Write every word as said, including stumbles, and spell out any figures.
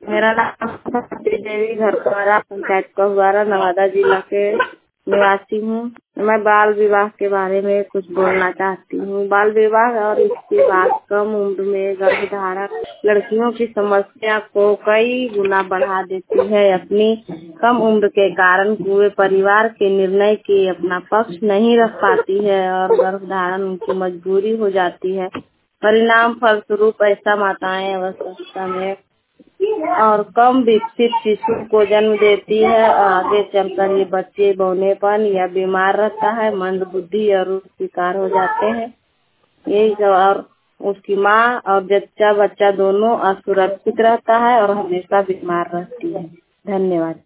मेरा नाम भारती देवी, घरद्वारा पंचायत कहुआरा, नवादा जिला के निवासी हूँ। मैं बाल विवाह के बारे में कुछ बोलना चाहती हूँ। बाल विवाह और इसके बाद कम उम्र में गर्भधारण लड़कियों की समस्या को कई गुना बढ़ा देती है। अपनी कम उम्र के कारण पूरे परिवार के निर्णय की अपना पक्ष नहीं रख पाती है और गर्भधारण उनकी मजबूरी हो जाती है। परिणाम फलस्वरूप ऐसा माताएं अवस्था में और कम विकसित शिशु को जन्म देती है। आगे चलकर ये बच्चे बौनेपन या बीमार रहता है, मंद बुद्धि और शिकार हो जाते हैं। यही सब, और उसकी माँ और जच्चा बच्चा दोनों असुरक्षित रहता है और हमेशा बीमार रहती है। धन्यवाद।